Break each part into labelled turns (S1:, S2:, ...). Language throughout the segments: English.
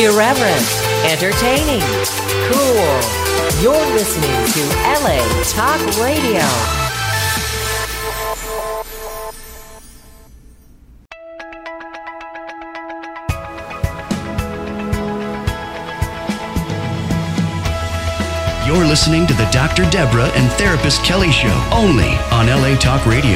S1: Irreverent, entertaining, cool. You're listening to LA Talk Radio.
S2: You're listening to the Dr. Deborah and Therapist Kelly Show, only on LA Talk Radio.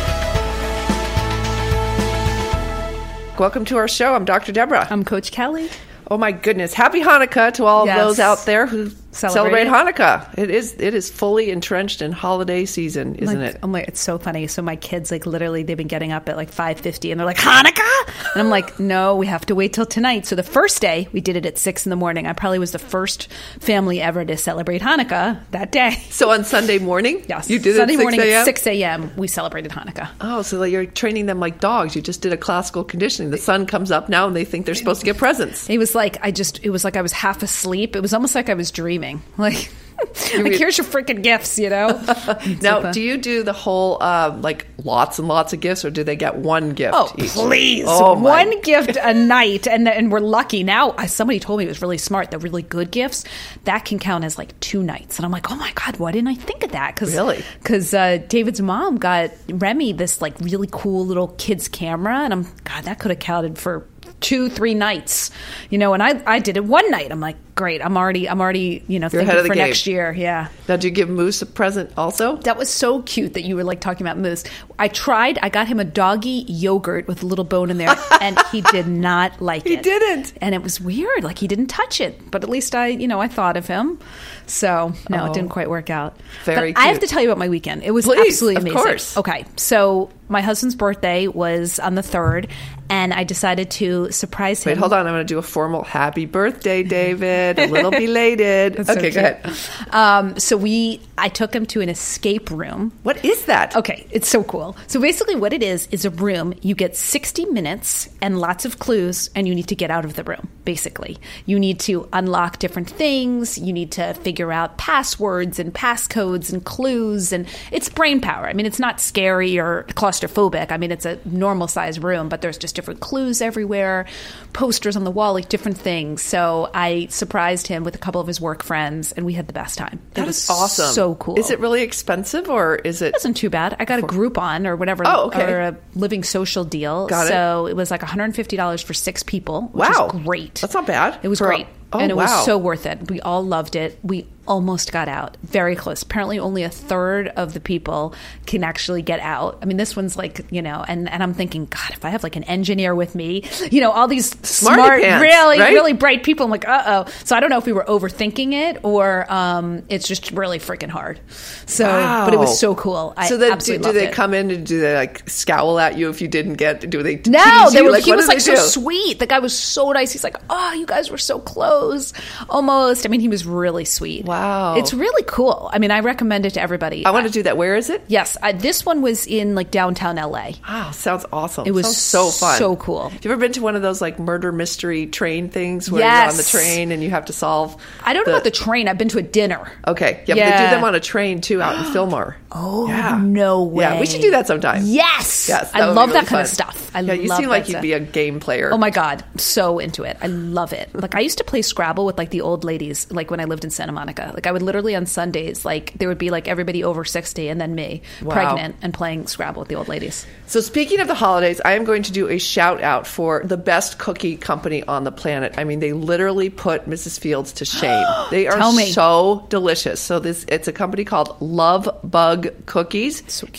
S3: Welcome to our show. I'm Dr. Deborah.
S4: I'm Coach Kelly.
S3: Oh my goodness. Happy Hanukkah to all of those out there who celebrate Hanukkah. It is fully entrenched in holiday season, isn't it?
S4: I'm like, it's so funny. So my kids, like, literally, they've been getting up at like 5:50 and they're like, Hanukkah? And I'm like, no, we have to wait till tonight. So the first day, we did it at 6 a.m. I probably was the first family ever to celebrate Hanukkah that day.
S3: So on Sunday morning?
S4: Yes.
S3: You did
S4: Sunday
S3: it at 6
S4: morning
S3: a.m.?
S4: at 6 a.m. we celebrated Hanukkah.
S3: Oh, so like you're training them like dogs. You just did a classical conditioning. The sun comes up now and they think they're supposed to get presents.
S4: It was like I was half asleep. It was almost like I was dreaming. Like here's your freaking gifts, you know?
S3: Now, do you do the whole, like, lots and lots of gifts, or do they get one gift each?
S4: Please.
S3: Oh,
S4: one gift a night, and we're lucky. Now, somebody told me it was really smart, the really good gifts, that can count as, like, 2 nights. And I'm like, oh, my God, why didn't I think of that?
S3: Really?
S4: Because David's mom got Remy this, like, really cool little kid's camera, and that could have counted for 2-3 nights, you know, and I did it one night. I'm like, great. I'm already, you know, thinking for next year. Yeah.
S3: Now, do you give Moose a present also?
S4: That was so cute that you were like talking about Moose. I got him a doggy yogurt with a little bone in there, and he did not like it.
S3: He didn't.
S4: And it was weird. Like, he didn't touch it, but at least I thought of him. So no, it didn't quite work out.
S3: Very
S4: cute. I have to tell you about my weekend. It was absolutely amazing. Of course. Okay. So my husband's birthday was on the 3rd, and I decided to surprise him.
S3: Wait, hold on. I'm going to do a formal happy birthday, David. A little belated. Okay, go ahead.
S4: So I took him to an escape room.
S3: What is that?
S4: Okay, it's so cool. So basically what it is a room. You get 60 minutes and lots of clues, and you need to get out of the room, basically. You need to unlock different things. You need to figure out passwords and passcodes and clues, and it's brain power. I mean, it's not scary or claustrophobic. I mean, it's a normal-sized room, but there's just different clues everywhere, posters on the wall, like different things. So I surprised him with a couple of his work friends, and we had the best time.
S3: That was awesome.
S4: So cool.
S3: Is it really expensive, or is it?
S4: It wasn't too bad. I got a Groupon or whatever, or a Living Social deal. So it was like $150 for 6 people, which is great.
S3: That's not bad.
S4: It was great. And it was so worth it. We all loved it. We almost got out. Very close. Apparently only a third of the people can actually get out. I mean, this one's like, you know, and I'm thinking, God, if I have like an engineer with me, you know, all these smart, really bright people, I'm like, uh-oh. So I don't know if we were overthinking it or it's just really freaking hard. So, but it was so cool.
S3: So then do they come in and do they like scowl at you if you didn't get, do they tease
S4: No,
S3: you? Like,
S4: he was like so sweet. The guy was so nice. He's like, oh, you guys were so close. Almost. I mean, he was really sweet.
S3: Wow.
S4: It's really cool. I mean, I recommend it to everybody.
S3: I want to do that. Where is it?
S4: Yes. This one was in like downtown LA.
S3: Wow. Sounds awesome.
S4: It was
S3: so fun.
S4: So cool.
S3: Have you ever been to one of those like murder mystery train things where you're on the train and you have to solve?
S4: I don't know about the train. I've been to a dinner.
S3: Okay. Yeah, but they do them on a train too out in Fillmore.
S4: Oh, no way.
S3: Yeah, we should do that sometime.
S4: Yes. I love that kind of stuff.
S3: You seem like you'd be a game player.
S4: Oh my God. So into it. I love it. Like I used to play Scrabble with like the old ladies, like when I lived in Santa Monica. Like I would literally on Sundays, like there would be like everybody over 60 and then me, pregnant, and playing Scrabble with the old ladies.
S3: So speaking of the holidays, I am going to do a shout out for the best cookie company on the planet. I mean, they literally put Mrs. Fields to shame. They are so delicious. So it's a company called Love Bug Cookies. So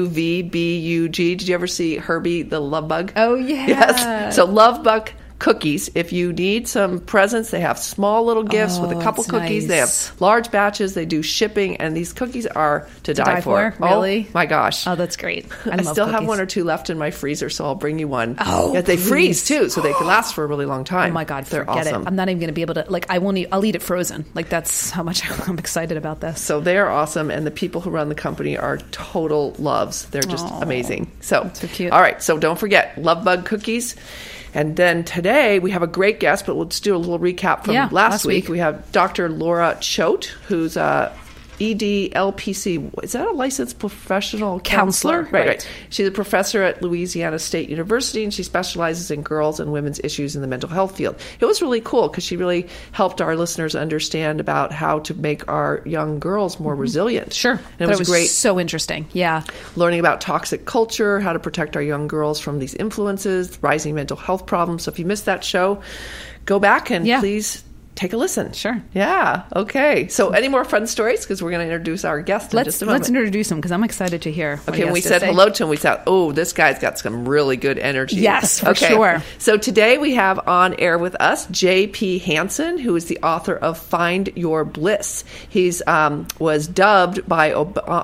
S3: Luvbug. Did you ever see Herbie the Love Bug?
S4: Oh yeah.
S3: Yes. So Love Bug Cookies. If you need some presents, they have small little gifts with a couple cookies. Nice. They have large batches. They do shipping, and these cookies are to die for.
S4: Really?
S3: Oh my gosh!
S4: Oh, that's great.
S3: I still have 1 or 2 left in my freezer, so I'll bring you one.
S4: Oh,
S3: they freeze too, so they can last for a really long time.
S4: Oh my God,
S3: they're
S4: forget
S3: awesome.
S4: it. I'm not even going to be able to. Like, I'll eat it frozen. Like that's how much I'm excited about this.
S3: So they are awesome, and the people who run the company are total loves. They're just amazing. So
S4: cute.
S3: All right, so don't forget Love Bug Cookies. And then today we have a great guest, but we'll just do a little recap from last week. We have Dr. Laura Choate, who's EDLPC. Is that a licensed professional counselor? Right. She's a professor at Louisiana State University, and she specializes in girls and women's issues in the mental health field. It was really cool because she really helped our listeners understand about how to make our young girls more resilient.
S4: Sure.
S3: And it was great.
S4: So interesting. Yeah.
S3: Learning about toxic culture, how to protect our young girls from these influences, rising mental health problems. So if you missed that show, go back and please take a listen.
S4: Sure.
S3: Yeah. Okay. So any more fun stories? Because we're going to introduce our guest in just a moment.
S4: Let's introduce him because I'm excited to hear what
S3: Okay. When we said hello to him, we thought, oh, this guy's got some really good energy.
S4: Yes, for sure.
S3: So today we have on air with us J.P. Hansen, who is the author of Find Your Bliss. He's was dubbed by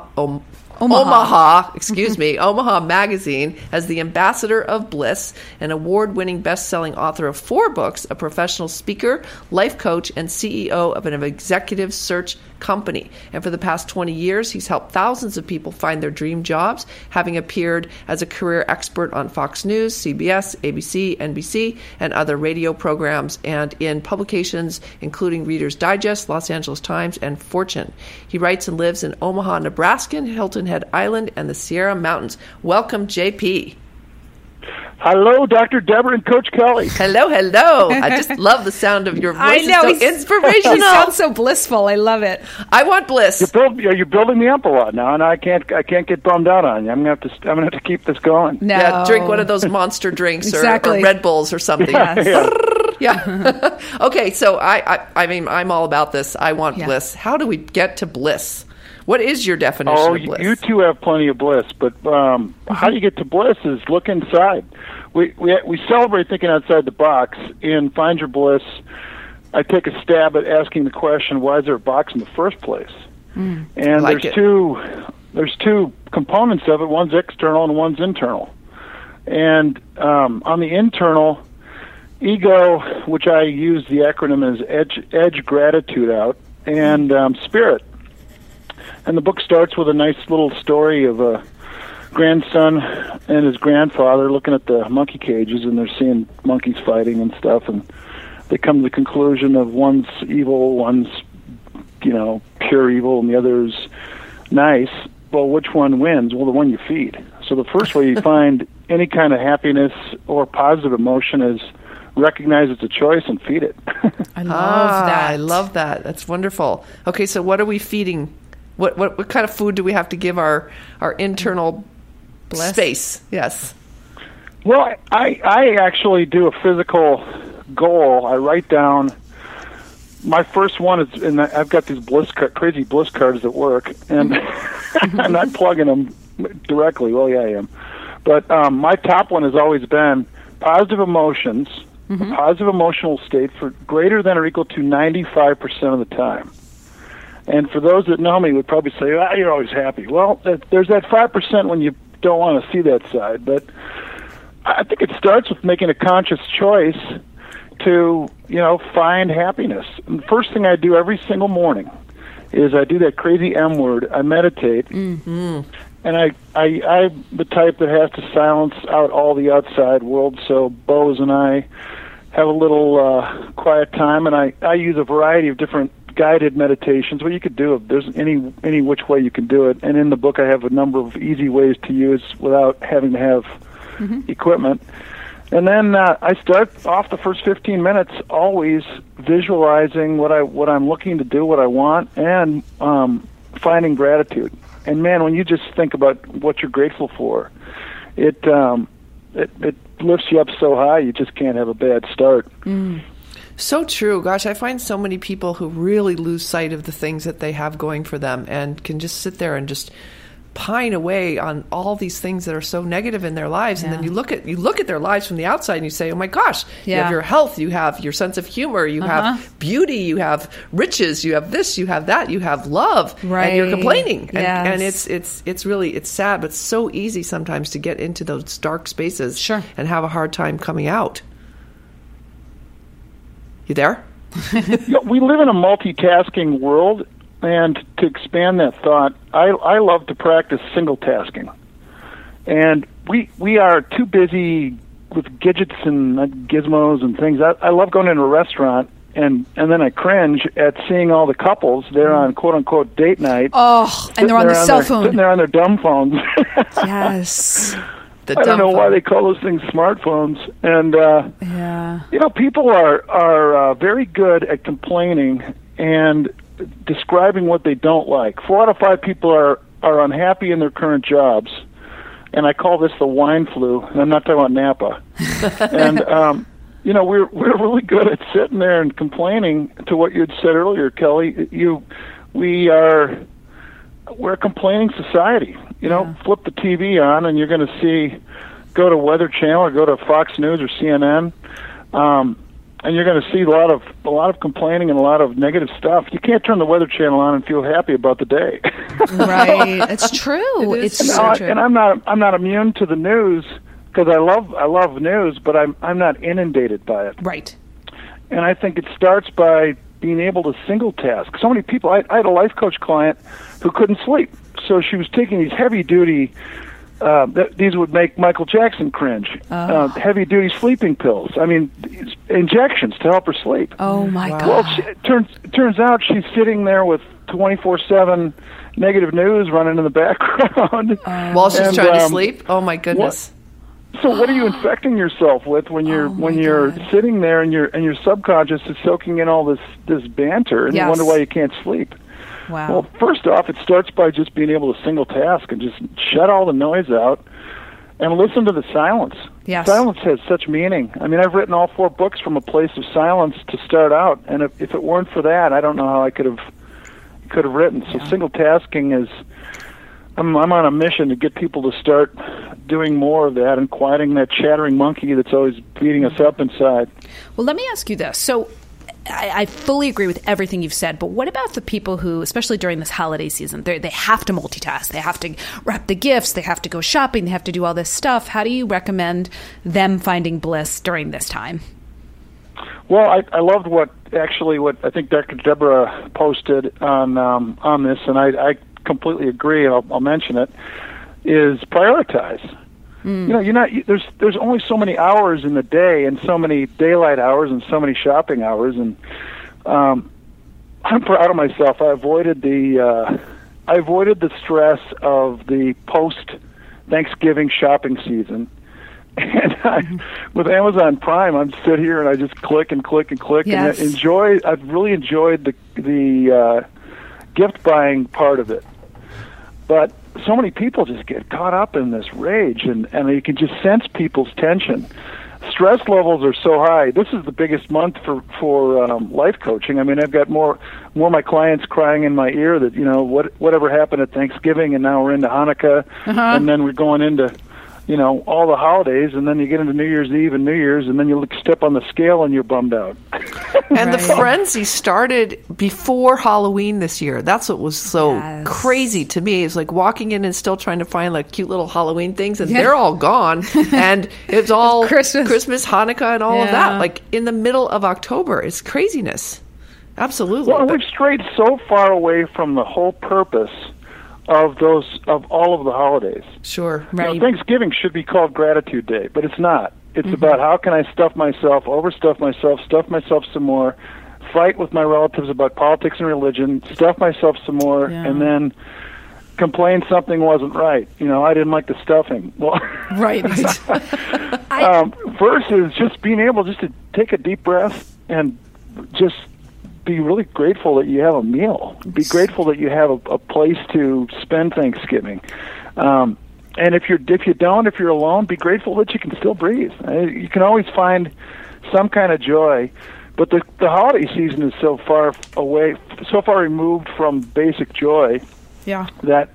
S3: Omaha Magazine as the ambassador of bliss, an award-winning best-selling author of 4 books, a professional speaker, life coach, and CEO of an executive search company. And for the past 20 years, he's helped thousands of people find their dream jobs, having appeared as a career expert on Fox News, CBS, ABC, NBC, and other radio programs, and in publications including Reader's Digest, Los Angeles Times, and Fortune. He writes and lives in Omaha, Nebraska, Hilton Head Island, and the Sierra Mountains. Welcome, JP.
S5: Hello, Dr. Deborah and Coach Kelly.
S3: Hello. I just love the sound of your voice. I know. It's so inspirational.
S4: He sounds so blissful. I love it.
S3: I want bliss.
S5: You're building me up a lot now, and I can't get bummed out on you. I'm gonna have to keep this going.
S4: No.
S3: Yeah, drink one of those monster drinks or Red Bulls or something. Yeah. Okay, so I mean, I'm all about this. I want bliss. How do we get to bliss? What is your definition of bliss?
S5: You two have plenty of bliss, but how you get to bliss is look inside. We celebrate thinking outside the box. In Find Your Bliss, I take a stab at asking the question, why is there a box in the first place? And there's two components of it. One's external and one's internal. And on the internal, ego, which I use the acronym as edge gratitude out, and spirit. And the book starts with a nice little story of a grandson and his grandfather looking at the monkey cages, and they're seeing monkeys fighting and stuff, and they come to the conclusion of one's evil, one's, pure evil, and the other's nice. Well, which one wins? Well, the one you feed. So the first way you find any kind of happiness or positive emotion is recognize it's a choice and feed it.
S4: I love that.
S3: I love that. That's wonderful. Okay, so what are we feeding? What kind of food do we have to give our internal bliss? Space? Yes.
S5: Well, I actually do a physical goal. I write down. My first one is, and I've got these crazy bliss cards at work, and I'm not plugging them directly. Well, yeah, I am. But my top one has always been positive emotions, a positive emotional state for greater than or equal to 95% of the time. And for those that know me would probably say, you're always happy. Well, there's that 5% when you don't want to see that side. But I think it starts with making a conscious choice to, find happiness. And the first thing I do every single morning is I do that crazy M word. I meditate. Mm-hmm. And I'm the type that has to silence out all the outside world. So Bose and I have a little quiet time, and I use a variety of different guided meditations. Well, you could do it. There's any which way you can do it. And in the book, I have a number of easy ways to use without having to have equipment. And then I start off the first 15 minutes always visualizing what I'm looking to do, what I want, and finding gratitude. And man, when you just think about what you're grateful for, it lifts you up so high you just can't have a bad start.
S3: So true. Gosh, I find so many people who really lose sight of the things that they have going for them and can just sit there and just pine away on all these things that are so negative in their lives. And then you look at their lives from the outside and you say, oh my gosh, you have your health, you have your sense of humor, you have beauty, you have riches, you have this, you have that, you have love, and you're complaining. And it's really sad, but so easy sometimes to get into those dark spaces and have a hard time coming out. You there?
S5: We live in a multitasking world, and to expand that thought, I love to practice single tasking. And we are too busy with gadgets and gizmos and things. I love going into a restaurant and then I cringe at seeing all the couples there on quote unquote date night.
S4: Oh, and they're on the cell phone.
S5: Sitting there on their dumb phones.
S4: Yes.
S5: I don't know why they call those things smartphones. And people are very good at complaining and describing what they don't like. 4 out of 5 people are unhappy in their current jobs, and I call this the wine flu. And I'm not talking about Napa. And we're really good at sitting there and complaining. To what you had said earlier, Kelly, we're a complaining society. Flip the TV on and you're going to go to Weather Channel or go to Fox News or CNN, and you're going to see a lot of complaining and a lot of negative stuff. You can't turn the Weather Channel on and feel happy about the day.
S4: Right, it's true. It's so true.
S5: And I'm not immune to the news because I love news, but I'm not inundated by it.
S4: Right.
S5: And I think it starts by being able to single task. So many people. I had a life coach client who couldn't sleep, so she was taking these heavy duty. These would make Michael Jackson cringe. Heavy-duty sleeping pills. I mean, injections to help her sleep.
S4: Oh, my God.
S5: Well, it turns out she's sitting there with 24/7 negative news running in the background.
S3: While she's trying to sleep? Oh, my goodness.
S5: So what are you infecting yourself with when you're sitting there and your subconscious is soaking in all this banter and you wonder why you can't sleep?
S4: Wow.
S5: Well, first off, it starts by just being able to single task and just shut all the noise out and listen to the silence.
S4: Yes.
S5: Silence has such meaning. I mean, I've written all 4 books from a place of silence to start out, and if it weren't for that, I don't know how I could have written. So single tasking is, I'm on a mission to get people to start doing more of that and quieting that chattering monkey that's always beating us up inside.
S4: Well, let me ask you this. So I fully agree with everything you've said, but what about the people who, especially during this holiday season, they have to multitask. They have to wrap the gifts. They have to go shopping. They have to do all this stuff. How do you recommend them finding bliss during this time?
S5: Well, I loved what I think Dr. Deborah posted on this, and I completely agree, and I'll mention it, is prioritize. There's only so many hours in the day, and so many daylight hours, and so many shopping hours, and I'm proud of myself. I avoided the stress of the post Thanksgiving shopping season, and with Amazon Prime, I'm sit here and I just click and click and click,
S4: yes.
S5: and I've really enjoyed the gift buying part of it, but so many people just get caught up in this rage, and you can just sense people's tension. Stress levels are so high. This is the biggest month for life coaching. I mean, I've got more of my clients crying in my ear that whatever happened at Thanksgiving, and now we're into Hanukkah, and then we're going into all the holidays, and then you get into New Year's Eve and New Year's, and then you step on the scale and you're bummed out.
S3: And the frenzy started before Halloween this year. That's what was so crazy to me. It's like walking in and still trying to find like cute little Halloween things, and they're all gone. And it's all Christmas, Hanukkah, and all of that. Like in the middle of October, it's craziness. Absolutely.
S5: Well, we've strayed so far away from the whole purpose of all of the holidays.
S3: Sure.
S4: Right.
S5: Thanksgiving should be called Gratitude Day, but it's not. It's about how can I stuff myself, overstuff myself, stuff myself some more, fight with my relatives about politics and religion, stuff myself some more, and then complain something wasn't right. I didn't like the stuffing. Well,
S4: right.
S5: Versus just being able just to take a deep breath and just be really grateful that you have a meal. Be grateful that you have a place to spend Thanksgiving. And if you're alone, be grateful that you can still breathe. You can always find some kind of joy, but the holiday season is so far away, so far removed from basic joy that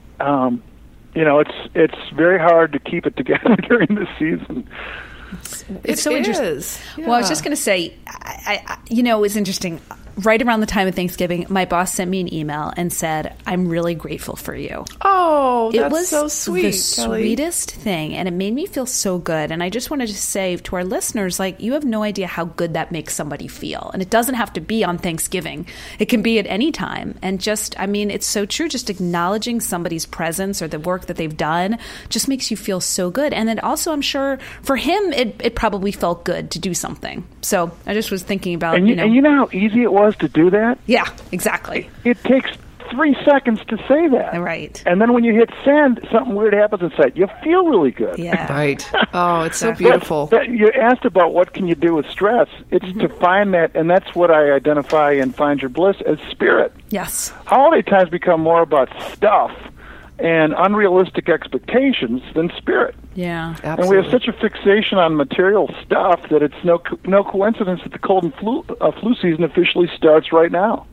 S5: it's very hard to keep it together during this season.
S4: It's so interesting.
S3: Yeah.
S4: Well, I was just going to say, it's interesting. right around the time of Thanksgiving, my boss sent me an email and said, "I'm really grateful for you."
S3: Oh, that's
S4: it was
S3: so sweet,
S4: the
S3: Kelly.
S4: sweetest thing, and it made me feel so good. And I just wanted to say to our listeners, like, you have no idea how good that makes somebody feel. And it doesn't have to be on Thanksgiving. It can be at any time. And just, I mean, it's so true. Just acknowledging somebody's presence or the work that they've done just makes you feel so good. And then also, I'm sure for him, it probably felt good to do something. So I just was thinking about,
S5: and you know how easy it was to do that?
S4: Yeah, exactly.
S5: It takes 3 seconds to say that.
S4: Right.
S5: And then when you hit send, something weird happens inside. You feel really good.
S4: Yeah.
S3: Right. Oh, it's so beautiful.
S5: You asked about what can you do with stress. It's to find that, and that's what I identify in Find Your Bliss as spirit.
S4: Yes.
S5: Holiday times become more about stuff and unrealistic expectations than spirit.
S4: Yeah.
S3: Absolutely.
S5: And we have such a fixation on material stuff that it's no coincidence that the cold and flu season officially starts right now.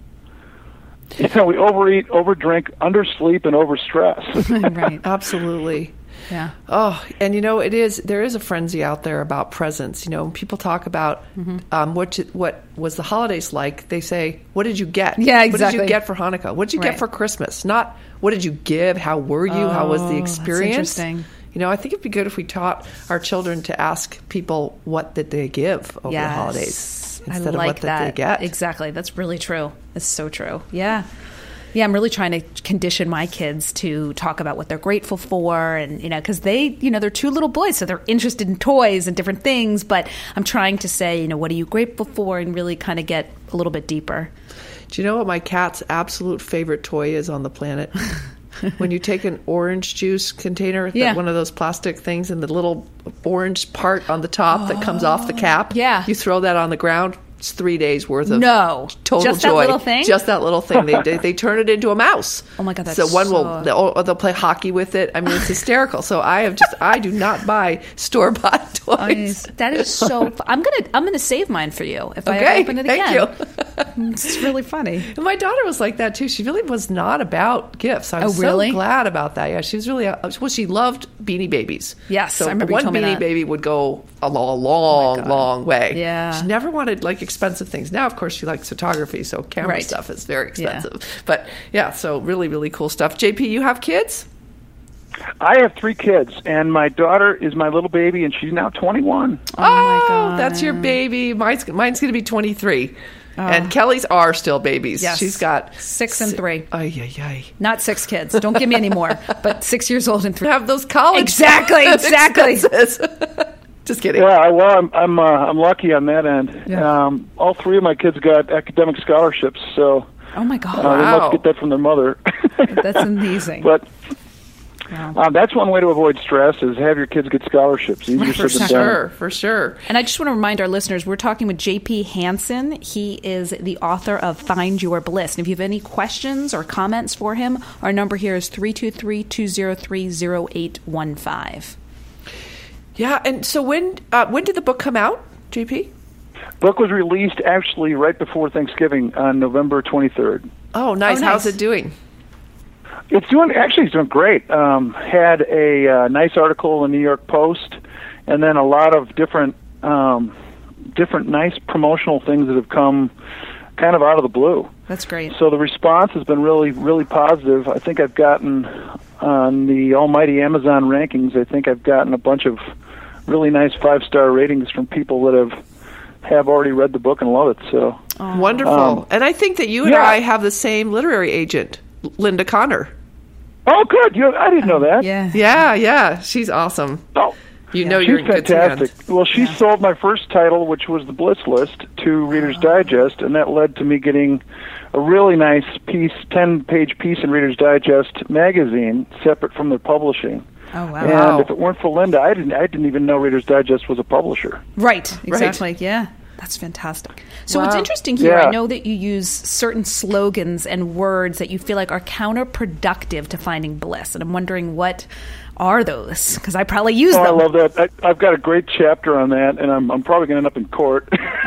S5: You know, we overeat, overdrink, undersleep, and overstress.
S4: Right.
S3: Absolutely.
S4: Yeah.
S3: Oh, and there is a frenzy out there about presents. You know, when people talk about what was the holidays like, they say, what did you get?
S4: Yeah, exactly.
S3: What did you get for Hanukkah? What did you get for Christmas? Not what did you give? How were you? How was the experience?
S4: That's interesting.
S3: You know, I think it'd be good if we taught our children to ask people what did they give over the holidays instead of what did they get.
S4: Exactly. That's really true. It's so true. Yeah. Yeah, I'm really trying to condition my kids to talk about what they're grateful for, and because they're 2 little boys, so they're interested in toys and different things. But I'm trying to say, what are you grateful for, and really kind of get a little bit deeper.
S3: Do you know what my cat's absolute favorite toy is on the planet? When you take an orange juice container, one of those plastic things, and the little orange part on the top that comes off the cap, you throw that on the ground. It's 3 days worth of total
S4: just
S3: joy.
S4: That little thing?
S3: Just that little thing. They turn it into a mouse.
S4: Oh my God, that's
S3: so they'll play hockey with it. I mean, it's hysterical. So I do not buy store-bought toys.
S4: That is so. I'm gonna save mine for you if I ever open it again.
S3: Thank you.
S4: It's really funny.
S3: And my daughter was like that too. She really was not about gifts. I was so glad about that. Yeah, she was really. She loved Beanie Babies.
S4: Yes,
S3: so
S4: I remember
S3: one
S4: you told me
S3: Beanie
S4: that.
S3: Baby would go a long way.
S4: Yeah,
S3: she never wanted expensive things. Now, of course, she likes photography, so camera stuff is very expensive. Yeah. But yeah, so really, really cool stuff. JP, you have kids?
S5: I have 3 kids, and my daughter is my little baby, and she's now 21.
S3: Oh my God. That's your baby. Mine's going to be 23. And Kelly's are still babies.
S4: Yes.
S3: She's got
S4: 6 and 3.
S3: Ay.
S4: Not 6 kids. Don't give me any more. But 6 years old and 3.
S3: Have those college
S4: exactly.
S3: Just kidding.
S5: Yeah, well, I'm lucky on that end. Yeah. All 3 of my kids got academic scholarships, so
S4: oh my God,
S5: they must get that from their mother.
S4: That's amazing.
S5: But that's one way to avoid stress is have your kids get scholarships. Easier said than done.
S3: For sure.
S4: And I just want to remind our listeners, we're talking with JP Hansen. He is the author of Find Your Bliss. And if you have any questions or comments for him, our number here is 323-203-0815.
S3: Yeah, and so when did the book come out, JP?
S5: Book was released actually right before Thanksgiving on November 23rd.
S3: Oh, nice. How's it doing?
S5: It's doing great. Had a nice article in the New York Post, and then a lot of different nice promotional things that have come kind of out of the blue.
S4: That's great.
S5: So the response has been really, really positive. I think I've gotten on the almighty Amazon rankings, I think I've gotten a bunch of really nice 5-star ratings from people that have already read the book and love it. So
S3: wonderful. And I think that you and I have the same literary agent, Linda Connor.
S5: Oh, good. I didn't know that.
S3: Yeah. She's awesome.
S5: Oh,
S3: you're in good
S5: fantastic.
S3: hands.
S5: Well, she sold my first title, which was the Bliss List, to Reader's Digest, and that led to me getting a really nice 10-page piece in Reader's Digest magazine, separate from their publishing.
S4: Oh wow!
S5: And if it weren't for Linda, I didn't even know Reader's Digest was a publisher.
S4: Right. Exactly. Right. Yeah. That's fantastic. So what's interesting here, I know that you use certain slogans and words that you feel like are counterproductive to finding bliss, and I'm wondering what are those? Because I probably use them.
S5: I love that. I've got a great chapter on that, and I'm probably going to end up in court.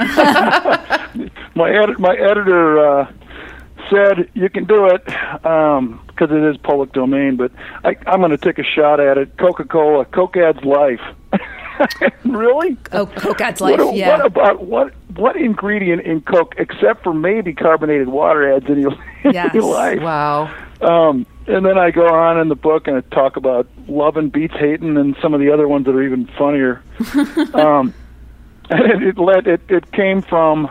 S5: My editor said you can do it because it is public domain, but I'm going to take a shot at it. Coca-Cola, Coke adds life. Really?
S4: Oh, Coke adds life.
S5: What ingredient in Coke, except for maybe carbonated water, adds any life?
S3: Wow.
S5: And then I go on in the book and I talk about loving beats hating and some of the other ones that are even funnier. And it came from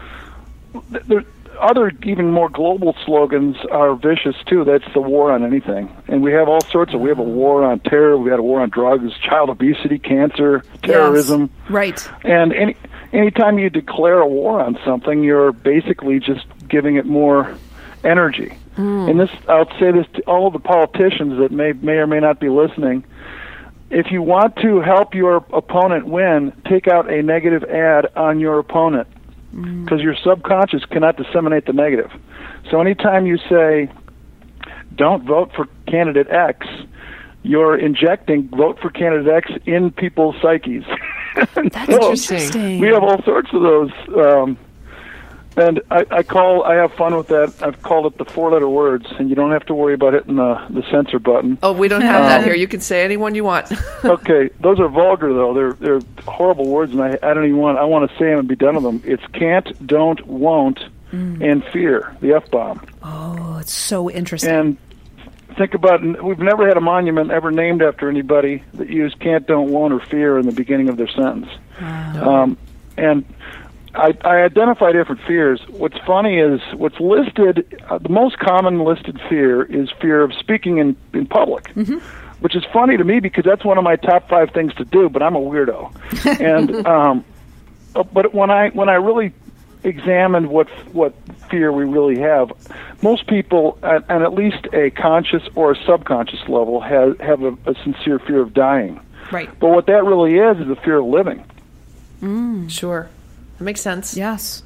S5: the other even more global slogans are vicious too. That's the war on anything, and we have all sorts of. We have a war on terror. We had a war on drugs, child obesity, cancer, terrorism.
S4: Yes. Right.
S5: And anytime you declare a war on something, you're basically just giving it more energy. And I'll say this to all of the politicians that may or may not be listening. If you want to help your opponent win, take out a negative ad on your opponent, because your subconscious cannot disseminate the negative. So anytime you say, don't vote for candidate X, you're injecting vote for candidate X in people's psyches.
S4: That's interesting.
S5: We have all sorts of those. And I have fun with that. I've called it the 4-letter words, and you don't have to worry about hitting the censor button.
S3: Oh, we don't have that here. You can say any one you want.
S5: Okay, those are vulgar though. They're horrible words, and I don't even want. I want to say them and be done with them. It's can't, don't, won't, and fear. The F-bomb.
S4: Oh, it's so interesting.
S5: And think about it. We've never had a monument ever named after anybody that used can't, don't, won't, or fear in the beginning of their sentence.
S4: Wow.
S5: And I identify different fears. What's funny is what's listed, the most common listed fear is fear of speaking in public, which is funny to me because that's one of my top 5 things to do, but I'm a weirdo. And but when I really examined what fear we really have, most people at at least a conscious or a subconscious level have a sincere fear of dying.
S4: Right.
S5: But what that really is a fear of living.
S3: Sure. That makes sense.
S4: Yes.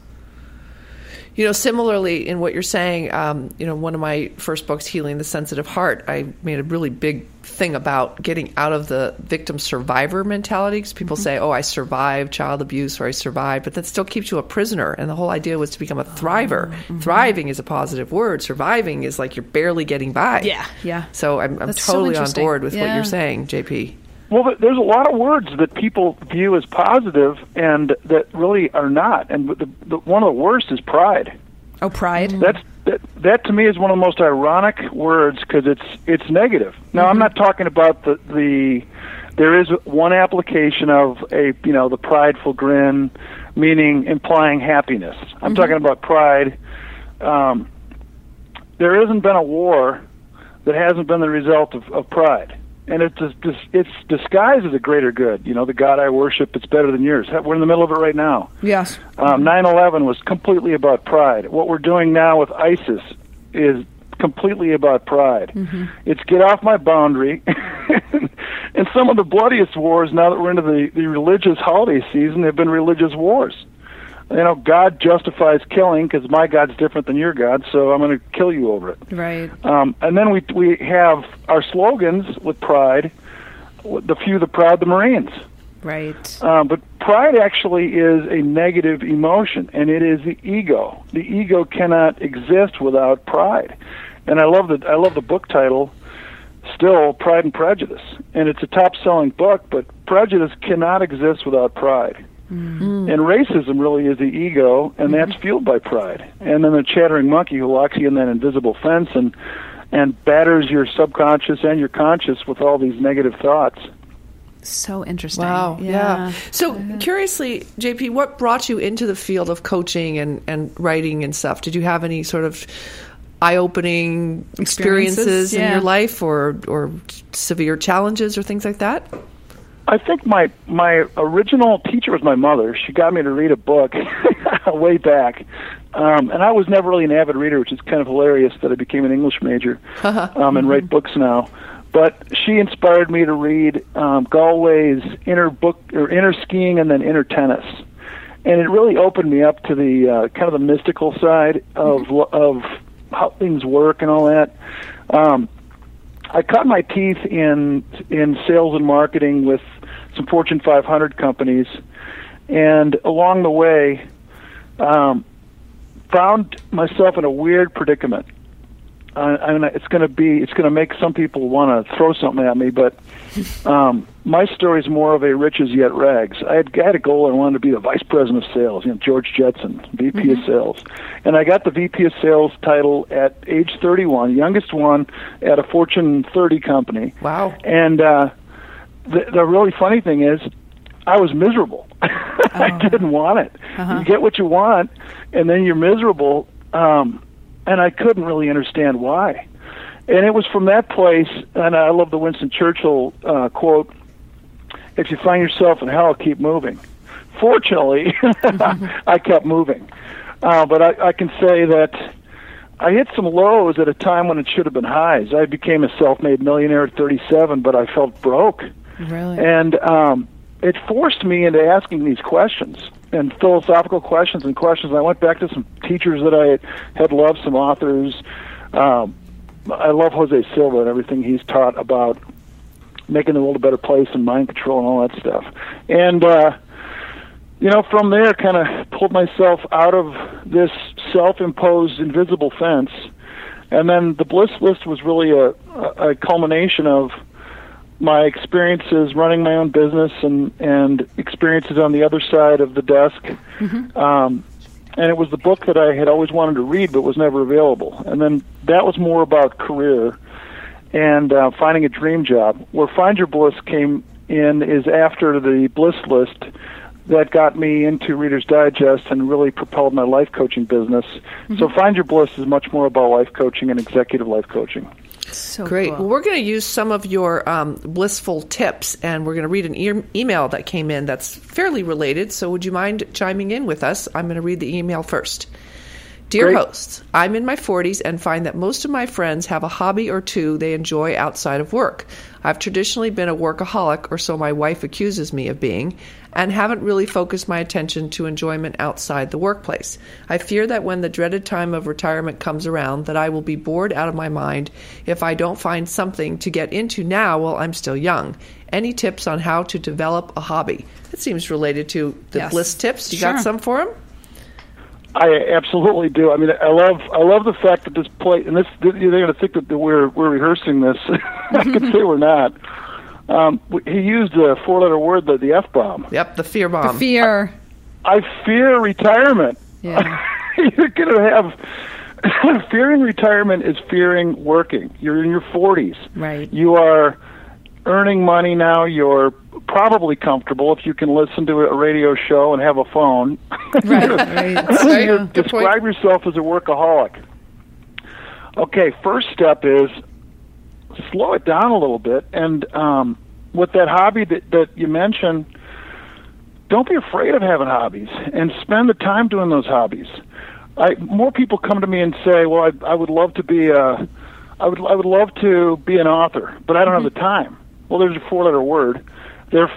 S3: Similarly in what you're saying, one of my first books, Healing the Sensitive Heart, I made a really big thing about getting out of the victim survivor mentality, because people say, oh, I survived child abuse or I survived, but that still keeps you a prisoner. And the whole idea was to become a thriver. Thriving is a positive word. Surviving is like you're barely getting by.
S4: Yeah.
S3: So I'm totally on board with what you're saying, JP.
S5: Well, there's a lot of words that people view as positive and that really are not. And one of the worst is pride.
S4: Oh, pride.
S5: That to me is one of the most ironic words because it's negative. Now, I'm not talking about there is one application of the prideful grin, meaning implying happiness. I'm talking about pride. There hasn't been a war that hasn't been the result of pride. And it's disguised as a greater good. The God I worship, it's better than yours. We're in the middle of it right now.
S4: Yes.
S5: 9/11 was completely about pride. What we're doing now with ISIS is completely about pride. It's get off my boundary. And some of the bloodiest wars, now that we're into the religious holiday season, have been religious wars. God justifies killing because my God's different than your God, so I'm going to kill you over it.
S4: Right.
S5: And then we have our slogans with pride, the few, the proud, the Marines.
S4: Right.
S5: But pride actually is a negative emotion, and it is the ego. The ego cannot exist without pride. And I love the book title, still, Pride and Prejudice. And it's a top-selling book, but prejudice cannot exist without pride. And racism really is the ego, and that's fueled by pride. And then the chattering monkey who locks you in that invisible fence and batters your subconscious and your conscious with all these negative thoughts.
S4: So interesting.
S3: Wow. Yeah. So curiously, JP, what brought you into the field of coaching and writing and stuff? Did you have any sort of eye-opening experiences in your life or severe challenges or things like that?
S5: I think my original teacher was my mother. She got me to read a book way back. And I was never really an avid reader, which is kind of hilarious that I became an English major and write books now. But she inspired me to read Galway's Inner Skiing and then Inner Tennis. And it really opened me up to the kind of the mystical side of how things work and all that. I cut my teeth in sales and marketing with some Fortune 500 companies, and along the way, found myself in a weird predicament. it's going to make some people want to throw something at me, but my story is more of a riches yet rags. I had a goal. I wanted to be the vice president of sales, George Jetson, VP of sales. And I got the VP of sales title at age 31, youngest one at a Fortune 30 company.
S3: Wow.
S5: And the really funny thing is, I was miserable. I didn't want it. You get what you want, and then you're miserable. And I couldn't really understand why. And it was from that place, and I love the Winston Churchill quote, if you find yourself in hell, keep moving. Fortunately, I kept moving. But I can say that I hit some lows at a time when it should have been highs. I became a self-made millionaire at 37, but I felt broke.
S4: Really?
S5: And it forced me into asking these questions, and philosophical questions and questions. I went back to some teachers that I had loved, some authors. I love Jose Silva and everything he's taught about making the world a better place and mind control and all that stuff. And, from there, kind of pulled myself out of this self-imposed invisible fence. And then the Bliss List was really a culmination of my experiences running my own business and experiences on the other side of the desk. And it was the book that I had always wanted to read but was never available. And then that was more about career and finding a dream job. Where Find Your Bliss came in is after the Bliss List that got me into Reader's Digest and really propelled my life coaching business. So Find Your Bliss is much more about life coaching and executive life coaching.
S4: So
S3: great.
S4: Cool.
S3: Well, we're going to use some of your blissful tips, and we're going to read an email that came in that's fairly related. So would you mind chiming in with us? I'm going to read the email first. Dear
S5: Great.
S3: hosts, I'm in my 40s and find that most of my friends have a hobby or two they enjoy outside of work. I've traditionally been a workaholic, or so my wife accuses me of being, and haven't really focused my attention to enjoyment outside the workplace. I fear that when the dreaded time of retirement comes around, that I will be bored out of my mind if I don't find something to get into now while I'm still young. Any tips on how to develop a hobby? It seems related to the Bliss tips. You got some for him?
S5: I absolutely do. I mean, I love the fact that this play, and this they're going to think that we're rehearsing this. I could say we're not. He used a four-letter word, the F-bomb.
S3: Yep, the fear bomb.
S4: The fear.
S5: I fear retirement.
S4: Yeah.
S5: You're going to have fearing retirement is fearing working. You're in your 40s.
S4: Right.
S5: You are earning money now. You're probably comfortable if you can listen to a radio show and have a phone.
S4: Right.
S5: Describe yourself as a workaholic. Okay, first step is slow it down a little bit. And with that hobby that you mentioned, don't be afraid of having hobbies and spend the time doing those hobbies. More people come to me and say, "Well, I would love to be I would love to be an author, but I don't have the time." Well, there's a four-letter word. They're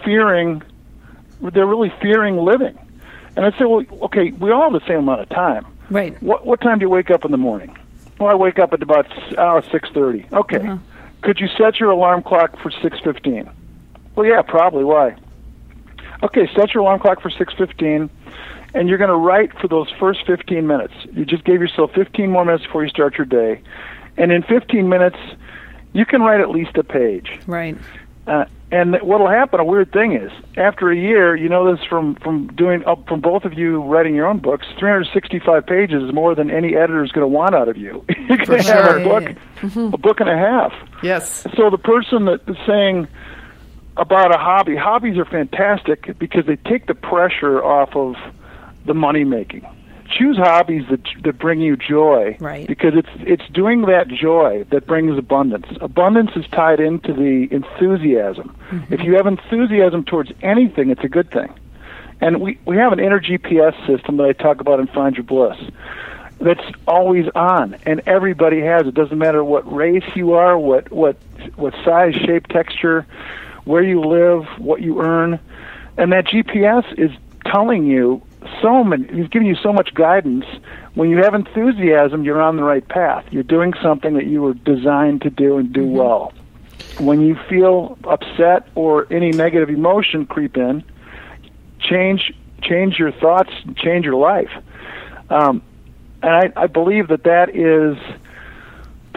S5: really fearing living. And I say, well, okay, we all have the same amount of time.
S4: Right.
S5: What time do you wake up in the morning? Well, I wake up at about 6:30. Okay. Could you set your alarm clock for 6:15? Well, yeah, probably. Why? Okay, set your alarm clock for 6:15, and you're going to write for those first 15 minutes. You just gave yourself 15 more minutes before you start your day. And in 15 minutes, you can write at least a page.
S4: Right.
S5: And what will happen, a weird thing is, after a year, you know this from from both of you writing your own books, 365 pages is more than any editor is going to want out of you. You're going to have a book and a half.
S3: Yes.
S5: So the person that is saying about a hobby, hobbies are fantastic because they take the pressure off of the money making. Choose hobbies that bring you joy,
S4: right?
S5: Because it's doing that joy that brings abundance. Abundance is tied into the enthusiasm. If you have enthusiasm towards anything, it's a good thing. And we have an inner GPS system that I talk about in Find Your Bliss that's always on, and everybody has it. Doesn't matter what race you are, what size, shape, texture, where you live, what you earn, and that GPS is telling you he's giving you so much guidance. When you have enthusiasm, you're on the right path. You're doing something that you were designed to do and do well. When you feel upset or any negative emotion creep in, change your thoughts, change your life. And I believe that is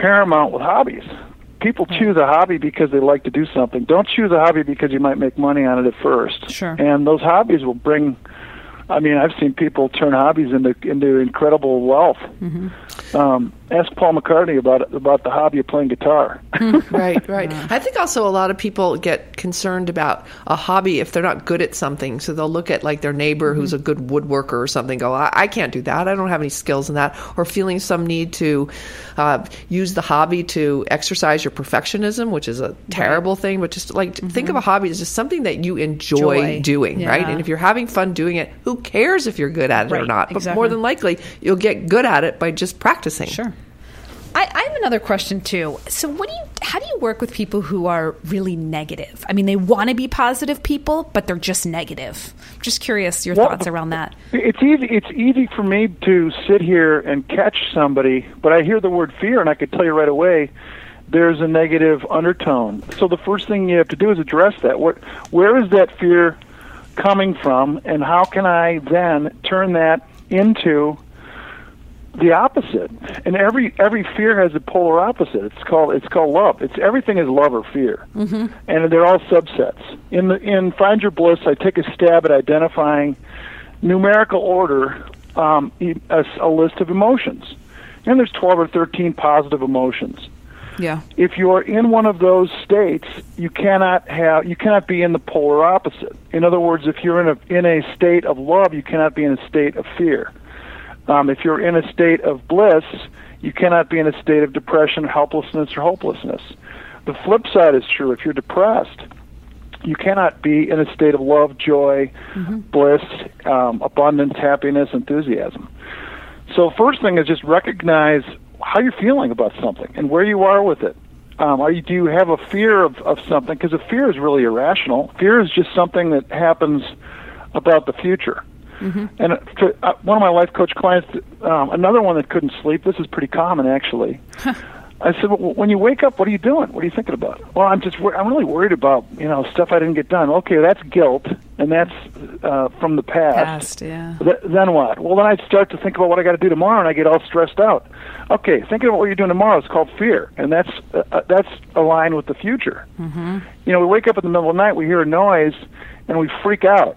S5: paramount with hobbies. People choose a hobby because they like to do something. Don't choose a hobby because you might make money on it at first.
S4: Sure.
S5: And those hobbies will bring, I mean, I've seen people turn hobbies into incredible wealth.
S4: Mm-hmm.
S5: Ask Paul McCartney about the hobby of playing guitar.
S3: Right. I think also a lot of people get concerned about a hobby if they're not good at something. So they'll look at like their neighbor who's a good woodworker or something, go, I can't do that. I don't have any skills in that. Or feeling some need to use the hobby to exercise your perfectionism, which is a terrible thing. But just like think of a hobby as just something that you enjoy doing, right? And if you're having fun doing it, who cares if you're good at it or not? But more than likely, you'll get good at it by just practicing.
S4: Sure. I have another question too. So how do you work with people who are really negative? I mean, they want to be positive people, but they're just negative. I'm just curious your thoughts around that.
S5: It's easy for me to sit here and catch somebody, but I hear the word fear and I could tell you right away there's a negative undertone. So the first thing you have to do is address that. Where is that fear coming from, and how can I then turn that into the opposite? And every fear has a polar opposite. It's called love. Everything is love or fear, and they're all subsets. In Find Your Bliss, I take a stab at identifying numerical order a list of emotions, and there's 12 or 13 positive emotions.
S4: Yeah.
S5: If you're in one of those states, you cannot be in the polar opposite. In other words, if you're in a state of love, you cannot be in a state of fear. If you're in a state of bliss, you cannot be in a state of depression, helplessness, or hopelessness. The flip side is true. If you're depressed, you cannot be in a state of love, joy, bliss, abundance, happiness, enthusiasm. So first thing is just recognize how you're feeling about something and where you are with it. Do you have a fear of something? Because a fear is really irrational. Fear is just something that happens about the future. And one of my life coach clients, another one that couldn't sleep, this is pretty common actually. I said, well, when you wake up, what are you doing? What are you thinking about? Well, I'm really worried about, stuff I didn't get done. Okay, that's guilt, and that's from the past.
S4: Yeah.
S5: Then what? Well, then I start to think about what I got to do tomorrow, and I get all stressed out. Okay, thinking about what you're doing tomorrow is called fear, and that's aligned with the future. We wake up in the middle of the night, we hear a noise, and we freak out.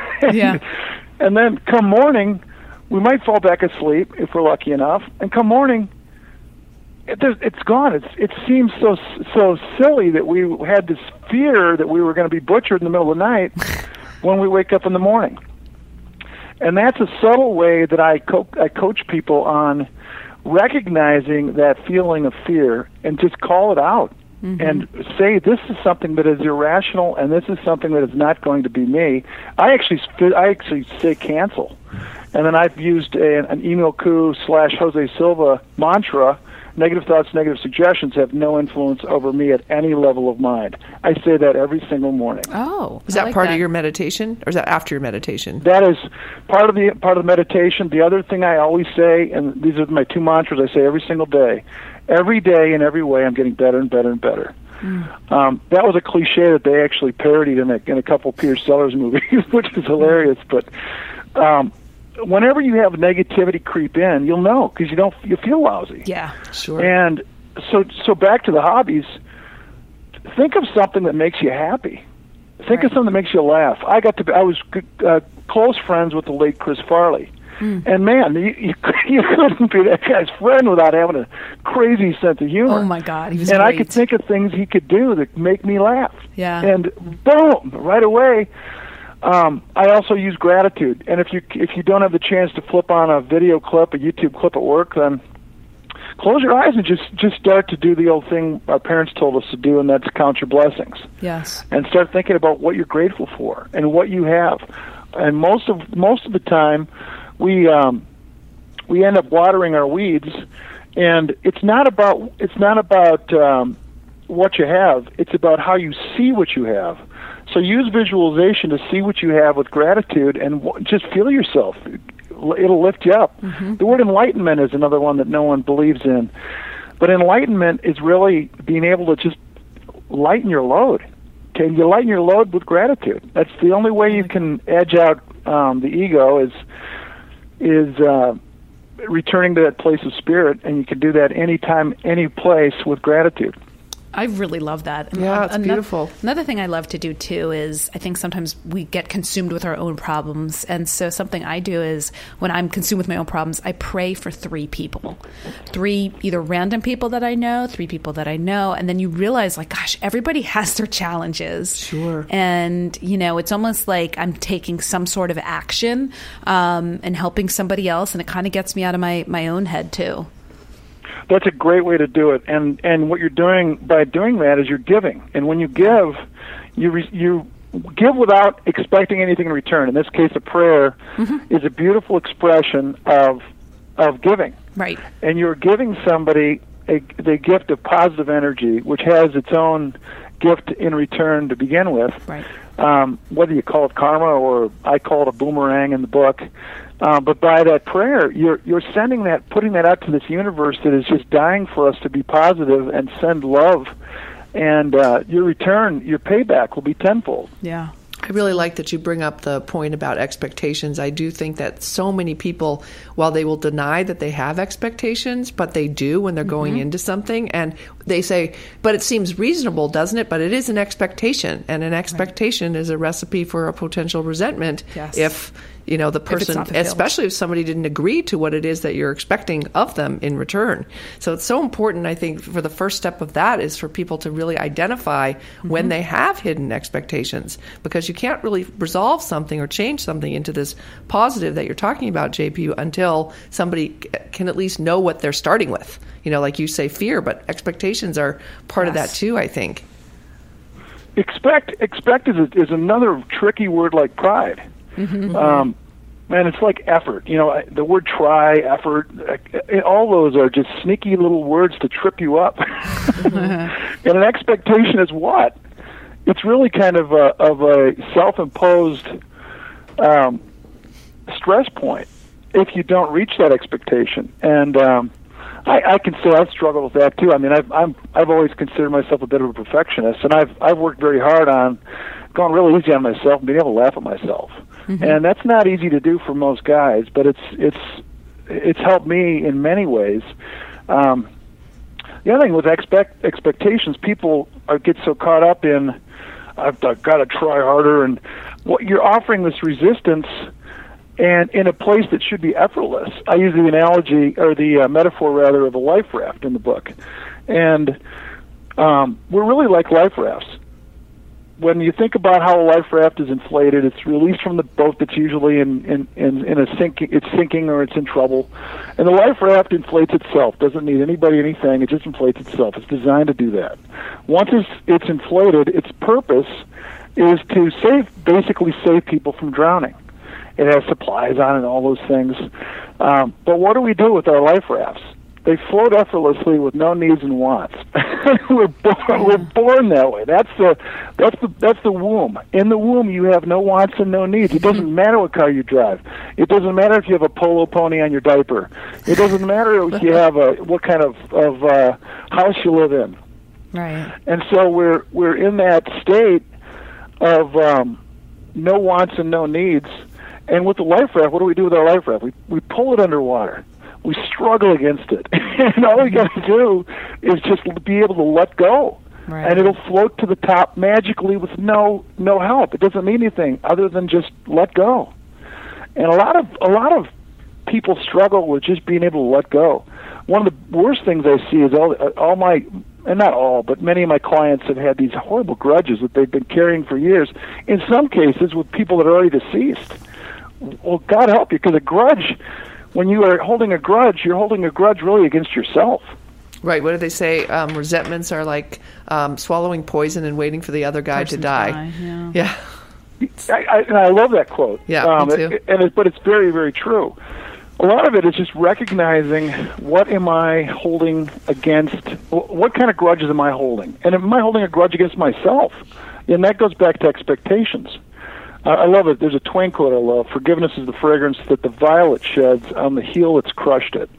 S5: And then come morning, we might fall back asleep if we're lucky enough, and come morning, it's gone. It seems so silly that we had this fear that we were going to be butchered in the middle of the night when we wake up in the morning. And that's a subtle way that I coach people on recognizing that feeling of fear and just call it out and say, this is something that is irrational and this is something that is not going to be me. I actually say cancel. And then I've used an Emil Koo / Jose Silva mantra: negative thoughts, negative suggestions have no influence over me at any level of mind. I say that every single morning.
S3: Oh, is that part of your meditation, or is that after your meditation?
S5: That is part of the meditation. The other thing I always say, and these are my two mantras I say every single day: every day in every way, I'm getting better and better and better. That was a cliche that they actually parodied in a couple of Peter Sellers movies, which is hilarious. But whenever you have negativity creep in, you'll know, because you feel lousy.
S4: Yeah,
S3: sure.
S5: And so back to the hobbies. Think of something that makes you happy. Think of something that makes you laugh. I was close friends with the late Chris Farley, and man, you couldn't be that guy's friend without having a crazy sense of humor.
S4: Oh my God, he was
S5: and
S4: great.
S5: I could think of things he could do that make me laugh.
S4: Yeah,
S5: and boom, right away. I also use gratitude, and if you don't have the chance to flip on a video clip, a YouTube clip at work, then close your eyes and just start to do the old thing our parents told us to do, and that's count your blessings.
S4: Yes.
S5: And start thinking about what you're grateful for and what you have. And most of the time, we end up watering our weeds, and it's not about what you have. It's about how you see what you have. So use visualization to see what you have with gratitude, and just feel yourself. It'll lift you up. The word enlightenment is another one that no one believes in. But enlightenment is really being able to just lighten your load. Okay, you lighten your load with gratitude. That's the only way you can edge out the ego is returning to that place of spirit, and you can do that anytime, any place with gratitude.
S4: I really love that.
S3: Yeah, it's beautiful.
S4: Another thing I love to do, too, is I think sometimes we get consumed with our own problems. And so something I do is when I'm consumed with my own problems, I pray for 3 people. 3 either random people that I know, 3 people that I know. And then you realize, like, gosh, everybody has their challenges.
S3: Sure.
S4: And, it's almost like I'm taking some sort of action and helping somebody else. And it kind of gets me out of my own head, too.
S5: That's a great way to do it, and what you're doing by doing that is you're giving. And when you give, you give without expecting anything in return. In this case, a prayer is a beautiful expression of giving.
S4: Right.
S5: And you're giving somebody the gift of positive energy, which has its own gift in return to begin with.
S4: Right.
S5: Whether you call it karma or I call it a boomerang in the book. But by that prayer, you're sending that, putting that out to this universe that is just dying for us to be positive and send love, and your return, your payback will be tenfold.
S4: Yeah.
S3: I really like that you bring up the point about expectations. I do think that so many people, while they will deny that they have expectations, but they do when they're going into something, and they say, but it seems reasonable, doesn't it? But it is an expectation, and an expectation is a recipe for a potential resentment if the person, especially if somebody didn't agree to what it is that you're expecting of them in return. So it's so important, I think, for the first step of that is for people to really identify when they have hidden expectations, because you can't really resolve something or change something into this positive that you're talking about, JP, until somebody can at least know what they're starting with. Like you say, fear, but expectations are part of that too, I think.
S5: Expect is another tricky word like pride. And it's like effort. The word try, effort, all those are just sneaky little words to trip you up. And an expectation is what? It's really kind of a self-imposed stress point if you don't reach that expectation. And I can say I've struggled with that too. I mean, I've always considered myself a bit of a perfectionist, and I've worked very hard on going really easy on myself and being able to laugh at myself. And that's not easy to do for most guys, but it's helped me in many ways. The other thing with expectations, people get so caught up in I've got to try harder, and what you're offering this resistance. And in a place that should be effortless. I use the analogy, or the metaphor, rather, of a life raft in the book. And we're really like life rafts. When you think about how a life raft is inflated, it's released from the boat that's usually in a sinking, it's sinking or it's in trouble. And the life raft inflates itself, doesn't need anybody, anything, it just inflates itself. It's designed to do that. Once it's inflated, its purpose is to basically save people from drowning. It has supplies on it and all those things. But what do we do with our life rafts? They float effortlessly with no needs and wants. We're born that way. That's the womb. In the womb, you have no wants and no needs. It doesn't matter what car you drive. It doesn't matter if you have a polo pony on your diaper. It doesn't matter if you have what kind of house you live in.
S4: Right.
S5: And so we're in that state of no wants and no needs. And with the life raft, what do we do with our life raft? We pull it underwater. We struggle against it. And all we got to do is just be able to let go. Right. And it'll float to the top magically with no help. It doesn't mean anything other than just let go. And a lot of people struggle with just being able to let go. One of the worst things I see is all my, and not all, but many of my clients have had these horrible grudges that they've been carrying for years, in some cases with people that are already deceased. Well, God help you, because a grudge, when you are holding a grudge, you're holding a grudge really against yourself.
S3: Right. What do they say? Resentments are like swallowing poison and waiting for the other guy to die. Yeah.
S5: I love that quote.
S3: Yeah, me too.
S5: But it's very, very true. A lot of it is just recognizing what am I holding against, what kind of grudges am I holding? And am I holding a grudge against myself? And that goes back to expectations. I love it. There's a Twain quote I love. Forgiveness is the fragrance that the violet sheds on the heel that's crushed it.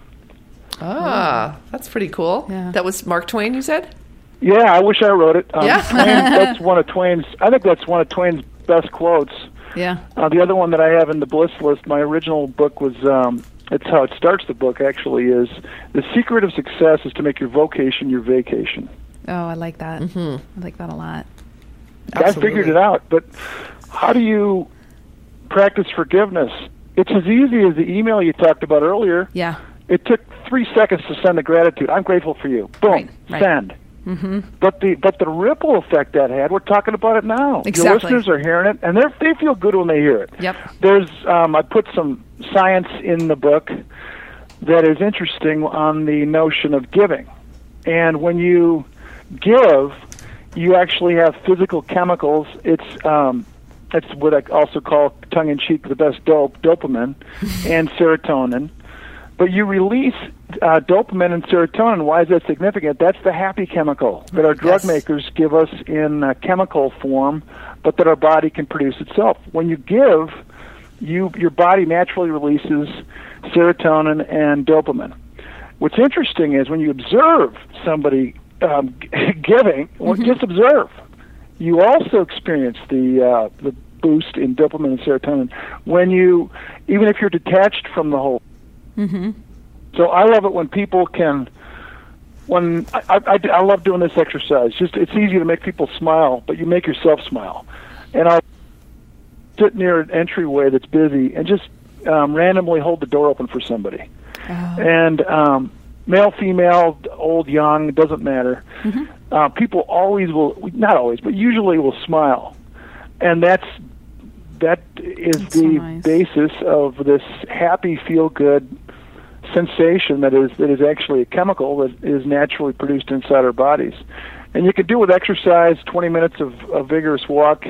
S3: Ah, that's pretty cool. Yeah. That was Mark Twain, you said?
S5: Yeah, I wish I wrote it.
S3: Yeah.
S5: That's one of Twain's, I think that's one of Twain's best quotes.
S4: Yeah.
S5: The other one that I have in the Bliss list, my original book was It's how it starts the book, actually, is the secret of success is to make your vocation your vacation.
S4: Oh, I like that. I like that a lot.
S3: Absolutely.
S5: I figured it out, but how do you practice forgiveness? It's as easy as the email you talked about earlier.
S4: Yeah.
S5: It took 3 seconds to send the gratitude. I'm grateful for you. Boom,
S4: Right.
S5: send. But the ripple effect that had, we're talking about it now.
S4: Exactly.
S5: Your listeners are hearing it, and they feel good when they hear it.
S4: Yep.
S5: There's I put some science in the book that is interesting on the notion of giving. And when you give, you actually have physical chemicals. It's what I also call, tongue-in-cheek, the best dope, dopamine, and serotonin. But you release dopamine and serotonin. Why is that significant? That's the happy chemical that our drug makers give us in chemical form, but that our body can produce itself. When you give, your body naturally releases serotonin and dopamine. What's interesting is when you observe somebody giving, just observe, you also experience the boost in dopamine and serotonin when even if you're detached from the whole. So I love it when people can. I love doing this exercise. It's easy to make people smile, but you make yourself smile. And I'll sit near an entryway that's busy and just randomly hold the door open for somebody. And male, female, old, young, it doesn't matter. People always will, not always, but usually will smile. And that is the
S4: so nice.
S5: basis of this happy, feel-good sensation that is actually a chemical that is naturally produced inside our bodies. And you can do it with exercise. 20 minutes of a vigorous walk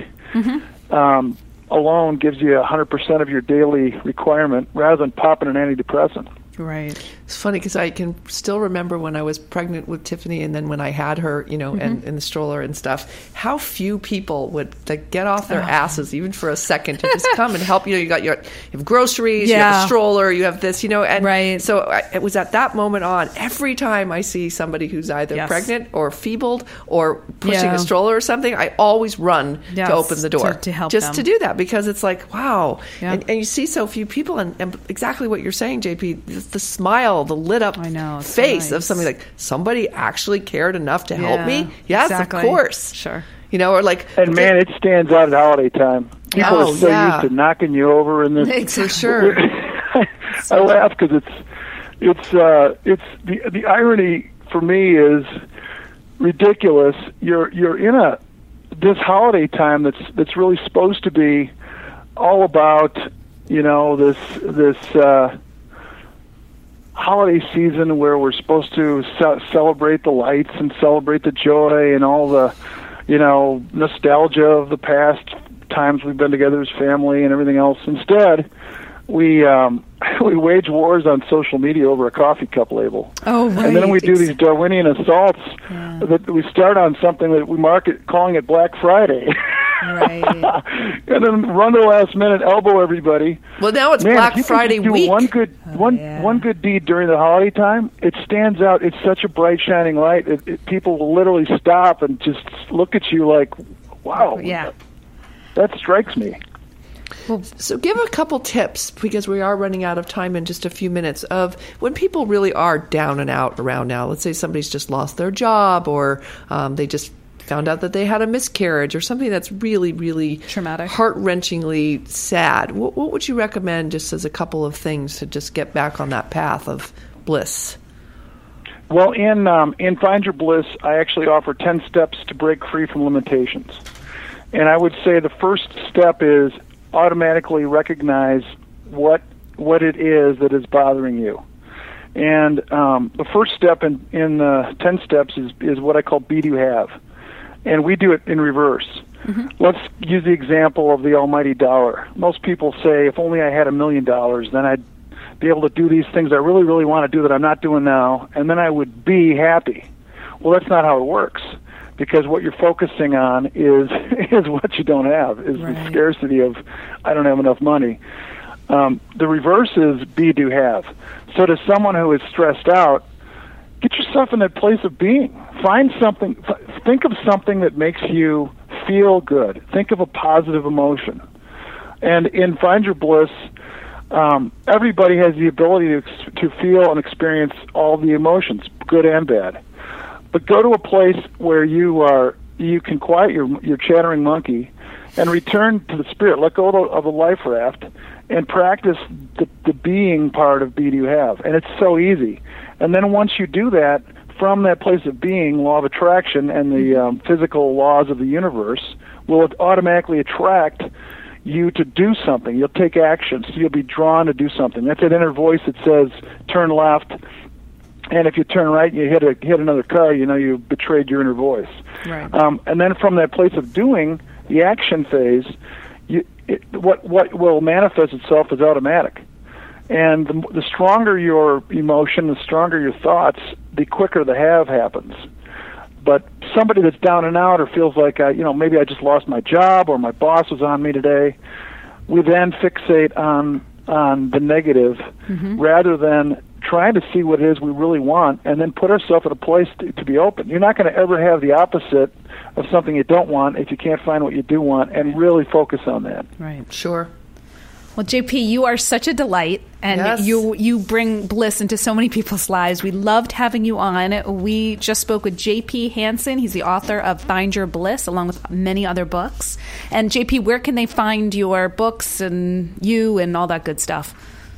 S5: alone gives you 100% of your daily requirement rather than popping an antidepressant.
S4: Right.
S3: It's funny because I can still remember when I was pregnant with Tiffany, and then when I had her, and in the stroller and stuff, how few people would get off their asses even for a second to just come and help. You have groceries, you have a stroller, you have this, and so it was at that moment on. Every time I see somebody who's either pregnant or feebled or pushing a stroller or something, I always run to open the door
S4: to help
S3: just
S4: them.
S3: to do that, because it's like, wow, and you see so few people, and exactly what you're saying, JP. The smile, the lit up face of somebody, like somebody actually cared enough to help me. Yes, exactly. Of course.
S4: Sure.
S3: Or like,
S5: and man, it stands out at holiday time. People are so used to knocking you over in this.
S3: For sure.
S5: I laugh because it's the irony for me is ridiculous. You're in this holiday time that's really supposed to be all about this holiday season where we're supposed to celebrate the lights and celebrate the joy and all the nostalgia of the past times we've been together as family and everything else. Instead, we wage wars on social media over a coffee cup label.
S4: Oh, right.
S5: And then we do these Darwinian assaults that we start on something that we market calling it Black Friday.
S4: Right.
S5: And then run to the last minute, elbow everybody.
S3: Well, now it's Black Friday week.
S5: One good deed during the holiday time, it stands out. It's such a bright, shining light. People will literally stop and just look at you like, wow.
S4: Yeah.
S5: That strikes me.
S3: So give a couple tips, because we are running out of time in just a few minutes, of when people really are down and out around now. Let's say somebody's just lost their job, or they just found out that they had a miscarriage, or something that's really, really
S4: traumatic,
S3: heart-wrenchingly sad. What would you recommend, just as a couple of things, to just get back on that path of bliss?
S5: Well, in Find Your Bliss, I actually offer 10 steps to break free from limitations. And I would say the first step is automatically recognize what it is that is bothering you. And the first step in the 10 steps is what I call be do have. And we do it in reverse. Let's use the example of the almighty dollar. Most people say, if only I had $1 million, then I'd be able to do these things I really, really want to do that I'm not doing now, and then I would be happy. Well, that's not how it works, because what you're focusing on is what you don't have, is the scarcity of, I don't have enough money. The reverse is be do have. So to someone who is stressed out, get yourself in that place of being. Find something, think of something that makes you feel good. Think of a positive emotion. And in Find Your Bliss, everybody has the ability to feel and experience all the emotions, good and bad. But go to a place where you can quiet your chattering monkey and return to the spirit. Let go of the life raft and practice the being part of Be Do You Have. And it's so easy. And then once you do that, from that place of being, law of attraction and the physical laws of the universe will automatically attract you to do something. You'll take action, so you'll be drawn to do something. That's that inner voice that says, turn left, and if you turn right and you hit another car, you know you betrayed your inner voice.
S3: Right.
S5: And then from that place of doing, the action phase, what will manifest itself is automatic. And the stronger your emotion, the stronger your thoughts, the quicker the have happens. But somebody that's down and out or feels like, maybe I just lost my job or my boss was on me today, we then fixate on the negative rather than trying to see what it is we really want and then put ourselves in a place to be open. You're not going to ever have the opposite of something you don't want if you can't find what you do want and really focus on that.
S3: Right. Sure.
S4: Well, JP, you are such a delight, and
S3: yes.
S4: you bring bliss into so many people's lives. We loved having you on. We just spoke with JP Hansen. He's the author of Find Your Bliss, along with many other books. And JP, where can they find your books and you and all that good stuff?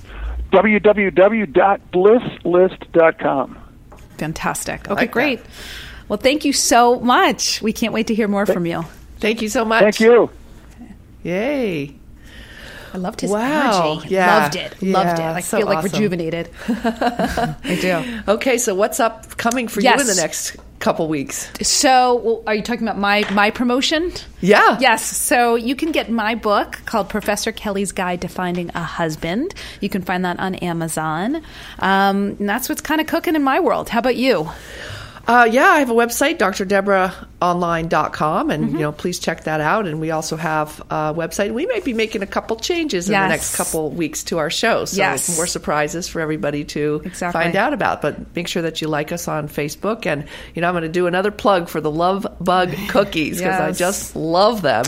S5: www.blisslist.com.
S4: Fantastic. Okay, great. That. Well, thank you so much. We can't wait to hear more from you.
S3: Thank you so much.
S5: Thank you.
S3: Yay.
S4: I loved his energy.
S3: Yeah.
S4: Loved it. I
S3: so
S4: feel like
S3: awesome.
S4: rejuvenated. I do.
S3: Okay, so what's coming for you in the next couple weeks?
S4: So, are you talking about my promotion?
S3: Yeah.
S4: Yes. So you can get my book called Professor Kelly's Guide to Finding a Husband. You can find that on Amazon. And that's what's kind of cooking in my world. How about you?
S3: I have a website, drdeborahonline.com, and please check that out. And we also have a website. We might be making a couple changes in the next couple weeks to our show, so more surprises for everybody to find out about. But make sure that you like us on Facebook. And I'm going to do another plug for the Love Bug cookies because I just love them.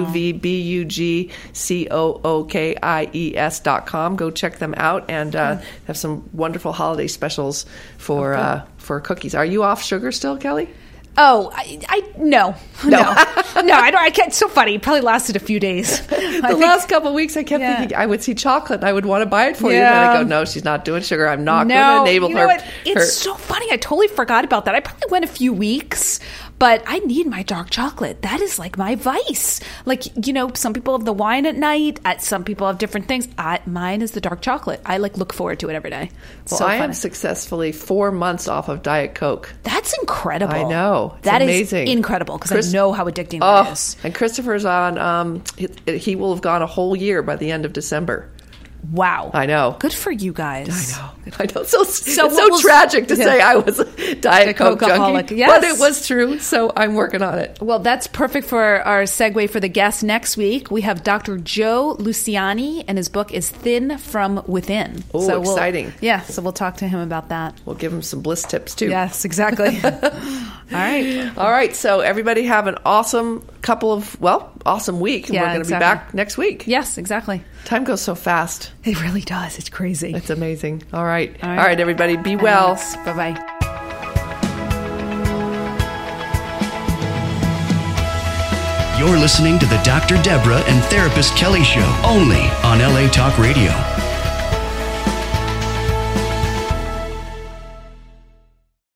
S3: LUVBUGCOOKIES.com. Go check them out and have some wonderful holiday specials for cookies. Are you off sugar still, Kelly?
S4: Oh, no. I don't. I can't. It's so funny. It probably lasted a few days.
S3: The last couple of weeks, I kept thinking I would see chocolate and I would want to buy it for you. And then I go, no, she's not doing sugar. I'm not going to enable her.
S4: It's so funny. I totally forgot about that. I probably went a few weeks, but I need my dark chocolate. That is like my vice. Like, some people have the wine at night. Some people have different things. Mine is the dark chocolate. I look forward to it every day.
S3: Well, I am successfely 4 months off of Diet Coke.
S4: That's incredible.
S3: I know. It's
S4: that
S3: amazing.
S4: Is incredible because I know how addicting that is.
S3: And Christopher's on, he will have gone a whole year by the end of December.
S4: Wow.
S3: I know.
S4: Good for you guys.
S3: I know. So it's so tragic to say I was a Diet Coke junkie, but it was true, so I'm working on it.
S4: Well, that's perfect for our segue for the guest next week. We have Dr. Joe Luciani, and his book is Thin from Within.
S3: Oh, so exciting.
S4: So we'll talk to him about that.
S3: We'll give him some bliss tips, too.
S4: Yes, exactly. All right.
S3: So everybody have an awesome awesome week. And we're going to be back next week.
S4: Yes, exactly.
S3: Time goes so fast.
S4: It really does. It's crazy.
S3: It's amazing. All right, everybody. Be well.
S4: Bye-bye.
S2: You're listening to the Dr. Deborah and Therapist Kelly Show, only on LA Talk Radio.